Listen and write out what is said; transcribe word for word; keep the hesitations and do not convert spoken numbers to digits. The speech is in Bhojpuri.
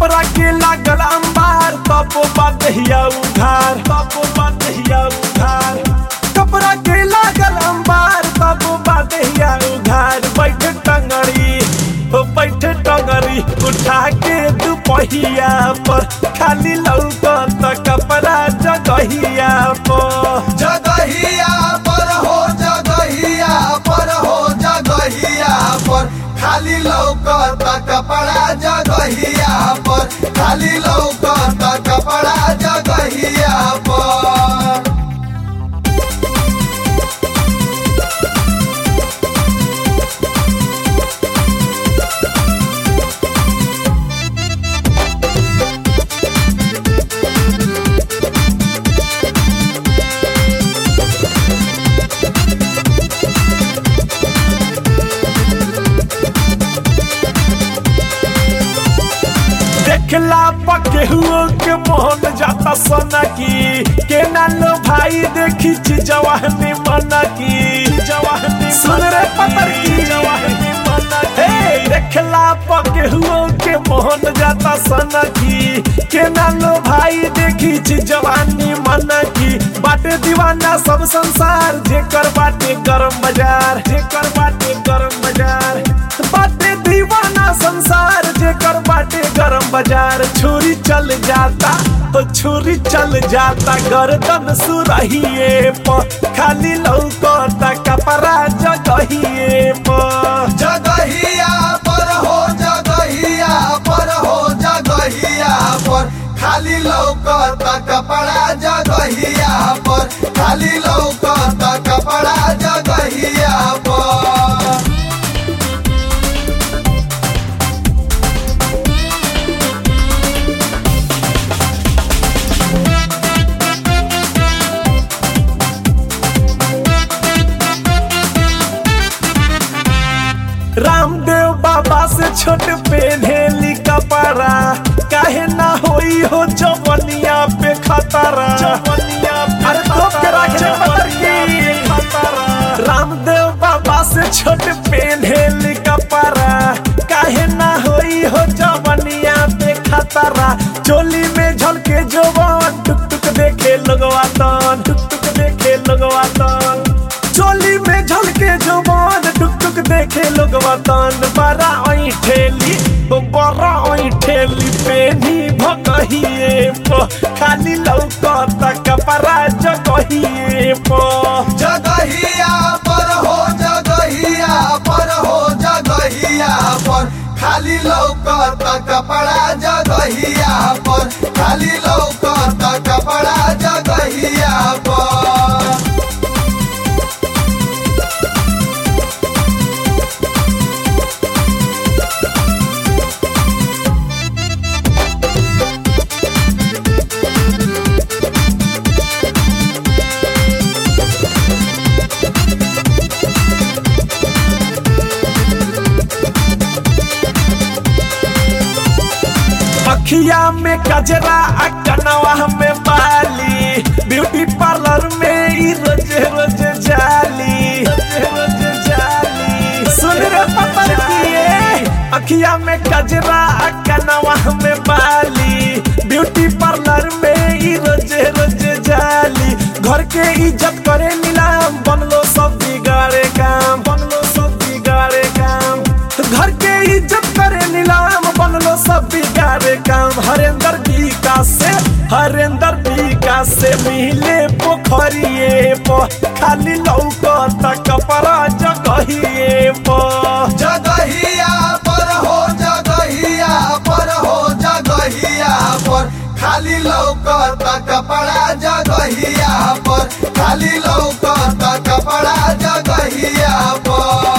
कपड़ा के लागल अंबार तब बादहिया उधार तब बादहिया उधार कपड़ा के लागल अंबार तब बादहिया उधार बैठे टंगड़ी हो बैठे टंगड़ी उठा के दुपहिया पर खाली लौकत कपड़ा जगहिया पर जगहिया पर हो जगहिया पर हो जगहिया पर खाली लौकत कपड़ा जगहिया पर खाली लौकत कपड़ा जगहिया पर देखला पकेहुओ के मोहन जाता सोना की के ना लो भाई देखी ची जवानी मना की जवानी सुन रे पतर की जवानी मना की देखला पकेहुओ के मोहन जाता सोना की के ना लो भाई देखी ची जवानी मना की बाटे दीवाना सब संसार जेकर बाटे गरम बाजार जेकर बाटे गरम बाजार बाटे दीवाना संसार जेकर बाटे गरम बाजार छुरी चल जाता तो छुरी चल जाता गर्दन सुरहिए पर खाली लौकता कपड़ा जगहिए पर जगहिया पर हो जगहिया पर हो जगहिया पर खाली लौकत कपड़ा जगहिया पर खाली लौकत कपड़ा जगहिया पर रामदेव बाबा से छोट पहनेली कपड़ा काहे ना होई हो जवनिया पे खतरा जवनिया अरे तो के रखे पतर की खतरा रामदेव बाबा से छोट पहनेली कपड़ा काहे ना होई हो जवनिया पे खतरा चोली में झलके जवान टुक टुक देखे लगवा तन टुक टुक देखे लगवा तन चोली में झलके जवान टुक टुक देखे लोगवा तन बड़ा ओई ठेली ओ बड़ा ओई ठेली पेनी भकहिए प खाली लौकत कपड़ा जगहिए प जगहिया पर हो जगहिया पर हो जगहिया पर खाली लौकत कपड़ा जगहिया पर खाली लौकत कपड़ा जगहिया पर अखिया में गजरा कनवा में बाली ब्यूटी पार्लर में ई रोज रोज जाली रोज जाली सुन रे पतर की अखिया में गजरा कनवा में बाली ब्यूटी पार्लर में ई रोज रोज जाली घर के इज्जत करे नीलाम बनलो सब बिगाड़े काम बनलो सब बिगाड़े काम घर के इज्जत करे नीलाम बनलो सब बिगाड़े काम हरेंद्र विकास से हरेंद्र विकास से मिले पोखरिए प खाली लौकत कपड़ा जगहिए प जगहिया पर हो जगहिया पर हो जगहिया पर खाली लौकत कपड़ा जगहिया पर खाली लौकत कपड़ा जगहिया पर